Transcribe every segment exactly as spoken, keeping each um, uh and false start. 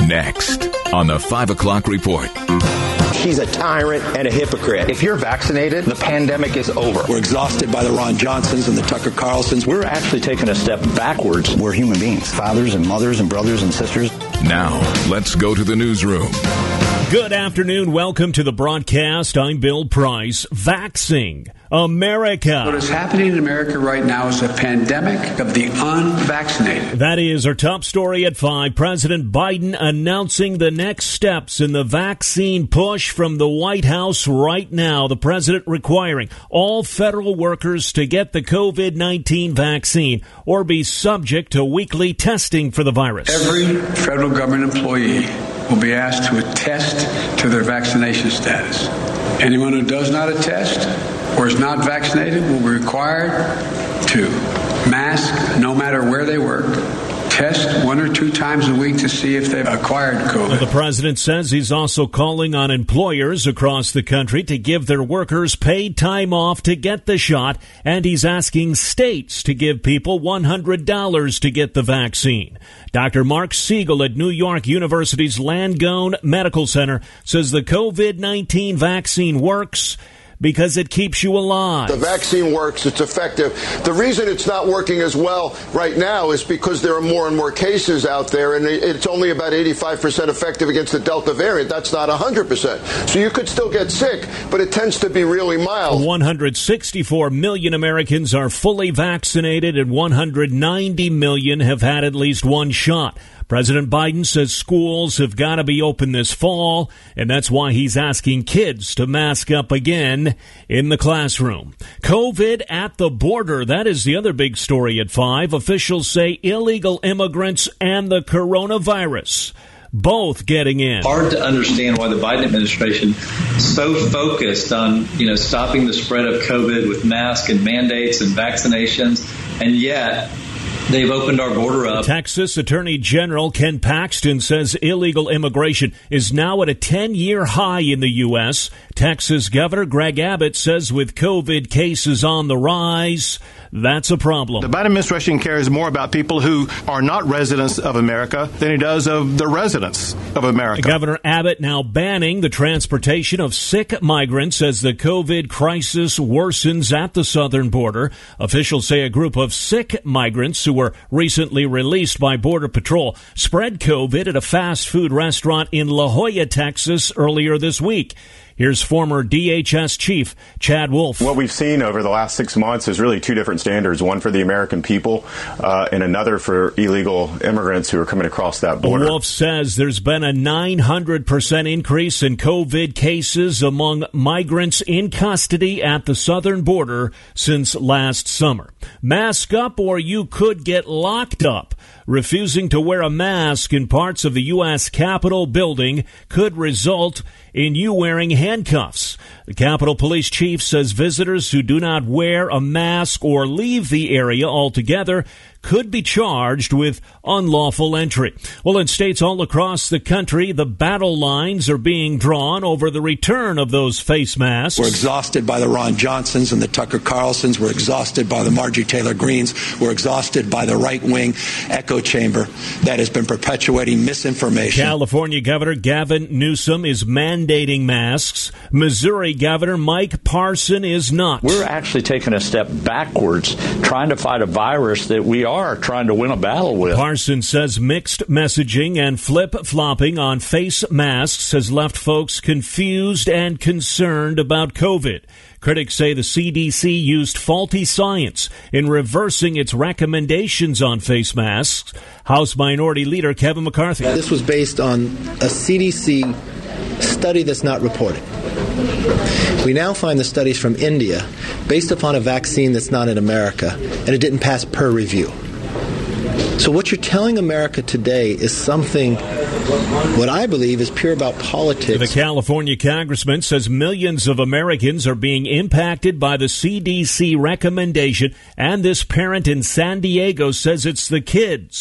Next on the five o'clock report. She's a tyrant and a hypocrite. If you're vaccinated, the pandemic is over. We're exhausted by the Ron Johnsons and the Tucker Carlsons. We're actually taking a step backwards. We're human beings, fathers and mothers and brothers and sisters. Now, let's go to the newsroom. Good afternoon. Welcome to the broadcast. I'm Bill Price. Vaxing America. What is happening in America right now is a pandemic of the unvaccinated. That is our top story at five. President Biden announcing the next steps in the vaccine push from the White House right now. The president requiring all federal workers to get the covid nineteen vaccine or be subject to weekly testing for the virus. Every federal government employee will be asked to attest to their vaccination status. Anyone who does not attest or is not vaccinated will be required to mask no matter where they work, test one or two times a week to see if they've acquired COVID. The president says he's also calling on employers across the country to give their workers paid time off to get the shot, and he's asking states to give people one hundred dollars to get the vaccine. Doctor Mark Siegel at New York University's Langone Medical Center says the covid nineteen vaccine works because it keeps you alive. The vaccine works. It's effective. The reason it's not working as well right now is because there are more and more cases out there, and it's only about eighty-five percent effective against the Delta variant. That's not one hundred percent. So you could still get sick, but it tends to be really mild. one hundred sixty-four million Americans are fully vaccinated, and one hundred ninety million have had at least one shot. President Biden says schools have got to be open this fall, and that's why he's asking kids to mask up again in the classroom. COVID at the border, that is the other big story at five. Officials say illegal immigrants and the coronavirus both getting in. Hard to understand why the Biden administration is so focused on, you know, stopping the spread of COVID with masks and mandates and vaccinations, and yet they've opened our border up. Texas Attorney General Ken Paxton says illegal immigration is now at a ten-year high in the U S. Texas Governor Greg Abbott says with COVID cases on the rise, that's a problem. The Biden administration cares more about people who are not residents of America than he does of the residents of America. Governor Abbott now banning the transportation of sick migrants as the COVID crisis worsens at the southern border. Officials say a group of sick migrants who were recently released by Border Patrol spread COVID at a fast food restaurant in La Jolla, Texas earlier this week. Here's former D H S chief Chad Wolf. What we've seen over the last six months is really two different standards, one for the American people uh, and another for illegal immigrants who are coming across that border. Wolf says there's been a nine hundred percent increase in COVID cases among migrants in custody at the southern border since last summer. Mask up or you could get locked up. Refusing to wear a mask in parts of the U S Capitol building could result in you wearing handcuffs. The Capitol Police Chief says visitors who do not wear a mask or leave the area altogether could be charged with unlawful entry. Well, in states all across the country, the battle lines are being drawn over the return of those face masks. We're exhausted by the Ron Johnsons and the Tucker Carlsons. We're exhausted by the Marjorie Taylor Greens. We're exhausted by the right-wing echo chamber that has been perpetuating misinformation. California Governor Gavin Newsom is mandating masks. Missouri Governor Mike Parson is not. We're actually taking a step backwards, trying to fight a virus that we are trying to win a battle with. Parson says mixed messaging and flip-flopping on face masks has left folks confused and concerned about COVID. Critics say the C D C used faulty science in reversing its recommendations on face masks. House Minority Leader Kevin McCarthy. This was based on a C D C study that's not reported. We now find the studies from India based upon a vaccine that's not in America, and it didn't pass peer review. So what you're telling America today is something, what I believe is pure about politics. The California congressman says millions of Americans are being impacted by the C D C recommendation, and this parent in San Diego says it's the kids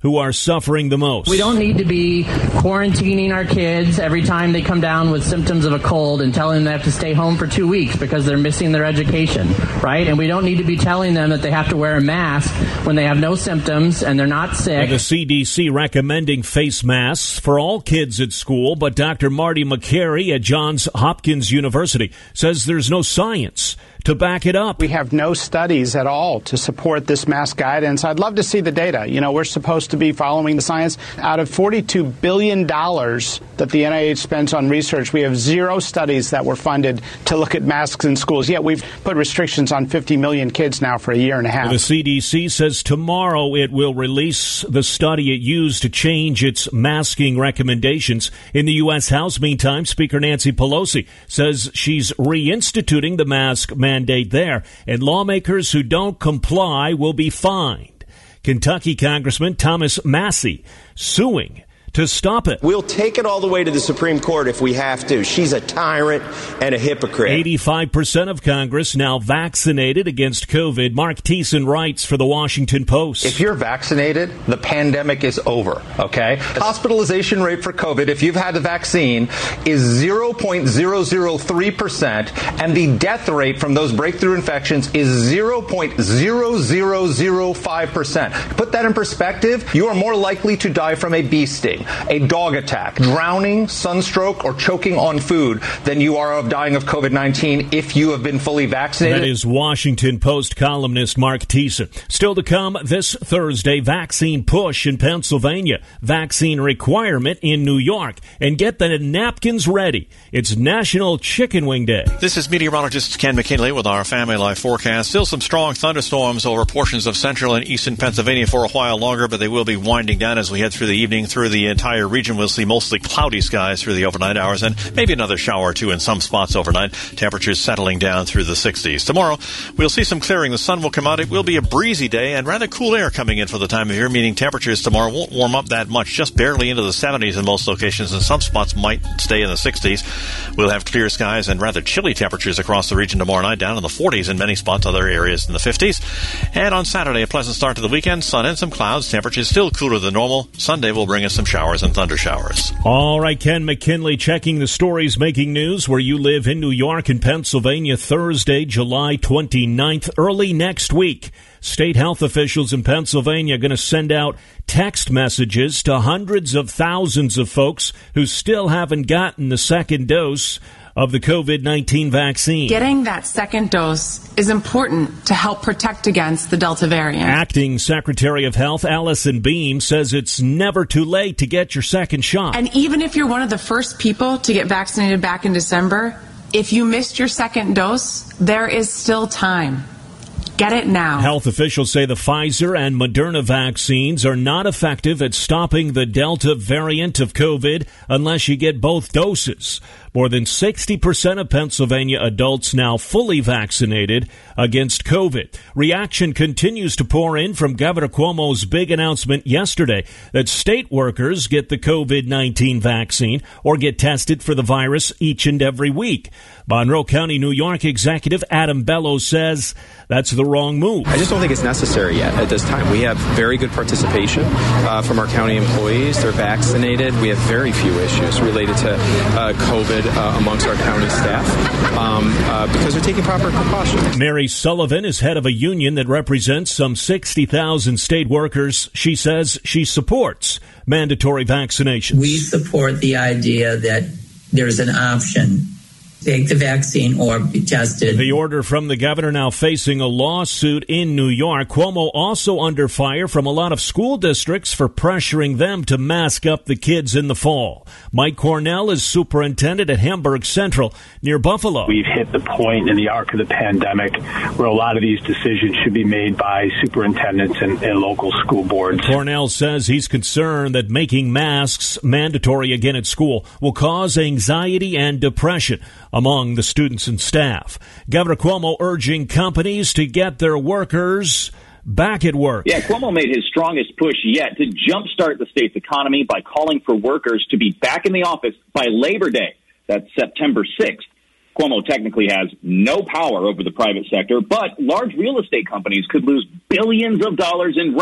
who are suffering the most. We don't need to be quarantining our kids every time they come down with symptoms of a cold and telling them they have to stay home for two weeks because they're missing their education, right? And we don't need to be telling them that they have to wear a mask when they have no symptoms and they're not sick. The C D C recommending face masks for all kids at school, but Doctor Marty McCary at Johns Hopkins University says there's no science to back it up. We have no studies at all to support this mask guidance. I'd love to see the data. You know, we're supposed to be following the science. Out of forty-two billion dollars that the N I H spends on research, we have zero studies that were funded to look at masks in schools. Yet we've put restrictions on fifty million kids now for a year and a half. The C D C says tomorrow it will release the study it used to change its masking recommendations. In the U S House, meantime, Speaker Nancy Pelosi says she's reinstituting the mask mandate there, and lawmakers who don't comply will be fined. Kentucky Congressman Thomas Massie suing to stop it. We'll take it all the way to the Supreme Court if we have to. She's a tyrant and a hypocrite. eighty-five percent of Congress now vaccinated against COVID. Mark Thiessen writes for the Washington Post. If you're vaccinated, the pandemic is over, okay? The hospitalization rate for COVID, if you've had the vaccine, is zero point zero zero three percent, and the death rate from those breakthrough infections is zero point zero zero zero five percent. Put that in perspective, you are more likely to die from a bee sting, a dog attack, drowning, sunstroke, or choking on food than you are of dying of COVID nineteen if you have been fully vaccinated. That is Washington Post columnist Mark Thiessen. Still to come this Thursday, vaccine push in Pennsylvania, vaccine requirement in New York, and get the napkins ready. It's National Chicken Wing Day. This is meteorologist Ken McKinley with our Family Life forecast. Still some strong thunderstorms over portions of central and eastern Pennsylvania for a while longer, but they will be winding down as we head through the evening. Through the entire region, we'll see mostly cloudy skies through the overnight hours and maybe another shower or two in some spots overnight. Temperatures settling down through the sixties. Tomorrow, we'll see some clearing. The sun will come out. It will be a breezy day and rather cool air coming in for the time of year, meaning temperatures tomorrow won't warm up that much, just barely into the seventies in most locations, and some spots might stay in the sixties. We'll have clear skies and rather chilly temperatures across the region tomorrow night, down in the forties in many spots, other areas in the fifties. And on Saturday, a pleasant start to the weekend, sun and some clouds, temperatures still cooler than normal. Sunday will bring us some showers and thunder showers. All right, Ken McKinley checking the stories making news where you live in New York and Pennsylvania. Thursday, July twenty-ninth, early next week. State health officials in Pennsylvania are going to send out text messages to hundreds of thousands of folks who still haven't gotten the second dose of the COVID nineteen vaccine. Getting that second dose is important to help protect against the Delta variant. Acting Secretary of Health Allison Beam says it's never too late to get your second shot. And even if you're one of the first people to get vaccinated back in December, if you missed your second dose, there is still time. Get it now. Health officials say the Pfizer and Moderna vaccines are not effective at stopping the Delta variant of COVID unless you get both doses. More than sixty percent of Pennsylvania adults now fully vaccinated against COVID. Reaction continues to pour in from Governor Cuomo's big announcement yesterday that state workers get the COVID nineteen vaccine or get tested for the virus each and every week. Monroe County, New York Executive Adam Bellows says that's the wrong move. I just don't think it's necessary yet at this time. We have very good participation uh, from our county employees. They're vaccinated. We have very few issues related to uh, COVID uh, amongst our county staff um, uh, because they're taking proper precautions. Mary Sullivan is head of a union that represents some sixty thousand state workers. She says she supports mandatory vaccinations. We support the idea that there's an option. Take the vaccine or be tested. The order from the governor now facing a lawsuit in New York. Cuomo also under fire from a lot of school districts for pressuring them to mask up the kids in the fall. Mike Cornell is superintendent at Hamburg Central near Buffalo. We've hit the point in the arc of the pandemic where a lot of these decisions should be made by superintendents and, and local school boards. Cornell says he's concerned that making masks mandatory again at school will cause anxiety and depression among the students and staff. Governor Cuomo urging companies to get their workers back at work. Yeah, Cuomo made his strongest push yet to jumpstart the state's economy by calling for workers to be back in the office by Labor Day. That's September sixth. Cuomo technically has no power over the private sector, but large real estate companies could lose billions of dollars in rent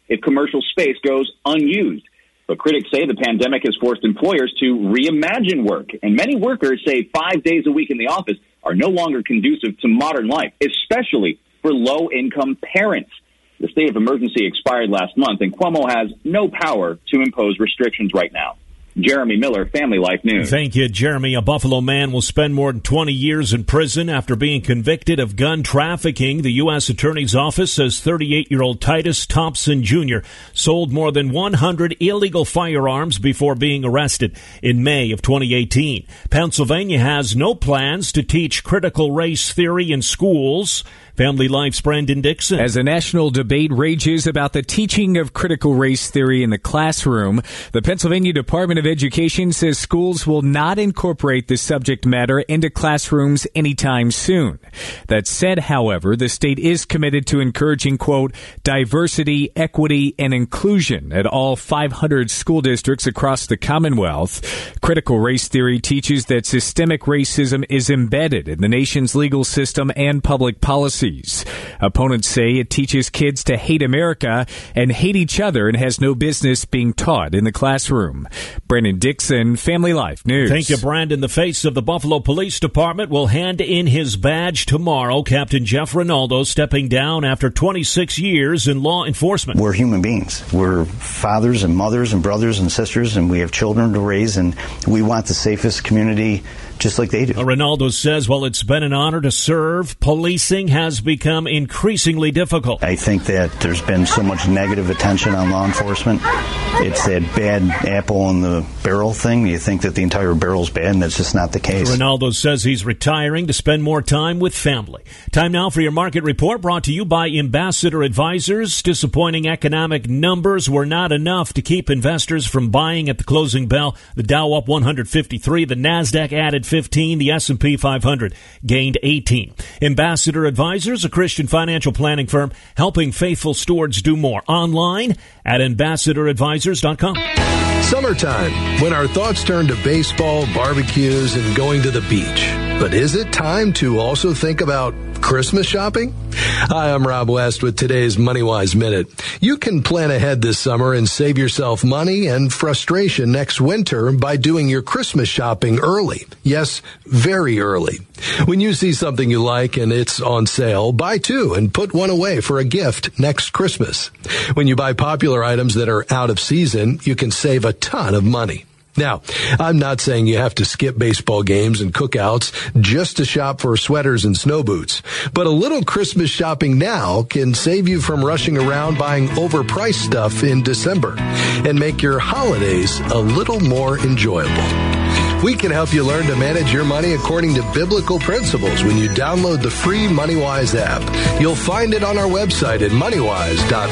if commercial space goes unused. But critics say the pandemic has forced employers to reimagine work, and many workers say five days a week in the office are no longer conducive to modern life, especially for low-income parents. The state of emergency expired last month, and Cuomo has no power to impose restrictions right now. Jeremy Miller, Family Life News. Thank you, Jeremy. A Buffalo man will spend more than twenty years in prison after being convicted of gun trafficking. The U S Attorney's Office says thirty-eight-year-old Titus Thompson Junior sold more than one hundred illegal firearms before being arrested in May of twenty eighteen. Pennsylvania has no plans to teach critical race theory in schools. Family Life's Brandon Dixon. As a national debate rages about the teaching of critical race theory in the classroom, the Pennsylvania Department of Education says schools will not incorporate this subject matter into classrooms anytime soon. That said, however, the state is committed to encouraging, quote, diversity, equity, and inclusion at all five hundred school districts across the Commonwealth. Critical race theory teaches that systemic racism is embedded in the nation's legal system and public policy. Opponents say it teaches kids to hate America and hate each other and has no business being taught in the classroom. Brandon Dixon, Family Life News. Thank you, Brandon. The face of the Buffalo Police Department will hand in his badge tomorrow. Captain Jeff Rinaldo stepping down after twenty-six years in law enforcement. We're human beings. We're fathers and mothers and brothers and sisters, and we have children to raise, and we want the safest community just like they do. Rinaldo says, while it's been an honor to serve, policing has become increasingly difficult. I think that there's been so much negative attention on law enforcement. It's that bad apple in the barrel thing. You think that the entire barrel's bad, and that's just not the case. Rinaldo says he's retiring to spend more time with family. Time now for your market report, brought to you by Ambassador Advisors. Disappointing economic numbers were not enough to keep investors from buying at the closing bell. The Dow up one hundred fifty-three, the NASDAQ added fifteen, the S and P five hundred gained eighteen. Ambassador Advisors, a Christian financial planning firm, helping faithful stewards do more. Online at ambassador advisors dot com. Summertime, when our thoughts turn to baseball, barbecues, and going to the beach. But is it time to also think about Christmas shopping? Hi, I'm Rob West with today's MoneyWise Minute. You can plan ahead this summer and save yourself money and frustration next winter by doing your Christmas shopping early. Yes, very early. When you see something you like and it's on sale, buy two and put one away for a gift next Christmas. When you buy popular items that are out of season, you can save a ton of money. Now, I'm not saying you have to skip baseball games and cookouts just to shop for sweaters and snow boots, but a little Christmas shopping now can save you from rushing around buying overpriced stuff in December and make your holidays a little more enjoyable. We can help you learn to manage your money according to biblical principles when you download the free MoneyWise app. You'll find it on our website at money wise dot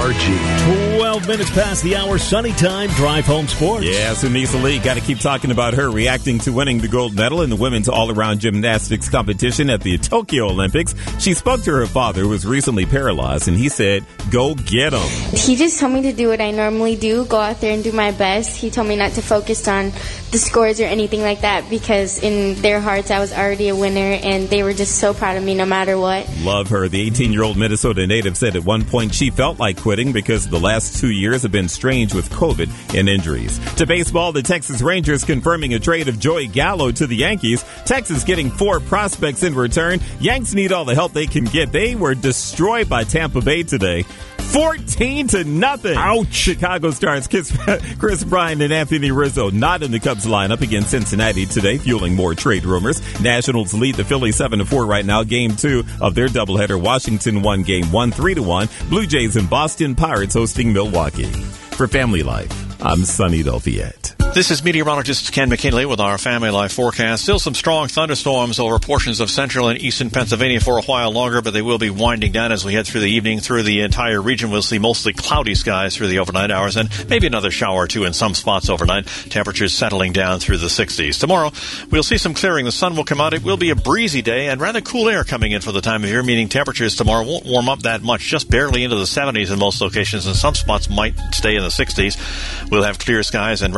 org. twelve minutes past the hour, sunny time, drive home sports. Yeah, Sunisa Lee, got to keep talking about her reacting to winning the gold medal in the women's all-around gymnastics competition at the Tokyo Olympics. She spoke to her father, who was recently paralyzed, and he said, go get him. He just told me to do what I normally do, go out there and do my best. He told me not to focus on the scores or anything like that, because in their hearts I was already a winner, and they were just so proud of me no matter what. Love her. The eighteen-year-old Minnesota native said at one point she felt like quitting because the last two years have been strange with COVID and injuries. To baseball, the Texas Rangers confirming a trade of Joey Gallo to the Yankees. Texas getting four prospects in return. Yanks need all the help they can get. They were destroyed by Tampa Bay today. fourteen to nothing. Ouch. Chicago Stars Chris Bryant and Anthony Rizzo not in the Cubs lineup against Cincinnati today, fueling more trade rumors. Nationals lead the Phillies seven to four right now. Game two of their doubleheader. Washington won game one, three to one. Blue Jays and Boston Pirates hosting Milwaukee. For Family Life, I'm Sonny Del Fiat. This is meteorologist Ken McKinley with our Family Life forecast. Still some strong thunderstorms over portions of central and eastern Pennsylvania for a while longer, but they will be winding down as we head through the evening. Through the entire region, we'll see mostly cloudy skies through the overnight hours and maybe another shower or two in some spots overnight. Temperatures settling down through the sixties. Tomorrow, we'll see some clearing. The sun will come out. It will be a breezy day and rather cool air coming in for the time of year, meaning temperatures tomorrow won't warm up that much, just barely into the seventies in most locations, and some spots might stay in the sixties. We'll have clear skies and rather chilly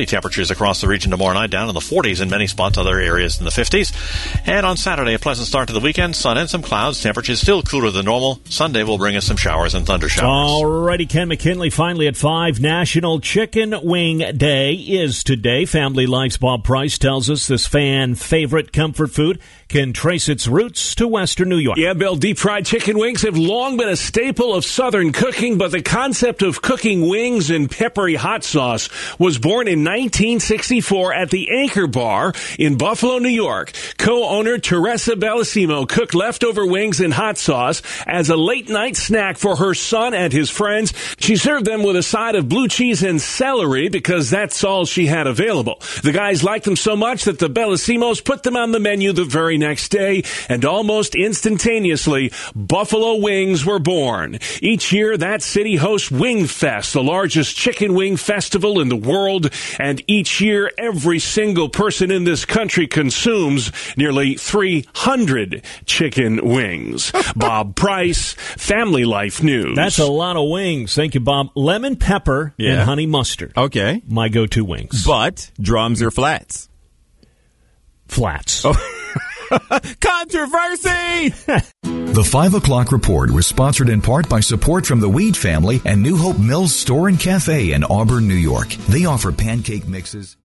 chilly temperatures across the region tomorrow night, down in the forties in many spots, other areas in the fifties. And on Saturday, a pleasant start to the weekend. Sun and some clouds. Temperatures still cooler than normal. Sunday will bring us some showers and thunder showers. Alrighty, Ken McKinley, finally at five. National Chicken Wing Day is today. Family Life's Bob Price tells us this fan favorite comfort food can trace its roots to Western New York. Yeah, Bill, deep-fried chicken wings have long been a staple of Southern cooking, but the concept of cooking wings in peppery hot sauce was born in nineteen sixty-four at the Anchor Bar in Buffalo, New York. Co-owner Teresa Bellissimo cooked leftover wings in hot sauce as a late-night snack for her son and his friends. She served them with a side of blue cheese and celery because that's all she had available. The guys liked them so much that the Bellissimos put them on the menu the very next day, and almost instantaneously, Buffalo wings were born. Each year, that city hosts Wing Fest, the largest chicken wing festival in the world, and each year, every single person in this country consumes nearly three hundred chicken wings. Bob Price, Family Life News. That's a lot of wings. Thank you, Bob. Lemon pepper Yeah. and honey mustard. Okay. My go-to wings. But drums or flats? Flats. Oh. Controversy! The five o'clock Report was sponsored in part by support from the Weed family and New Hope Mills Store and Cafe in Auburn, New York. They offer pancake mixes.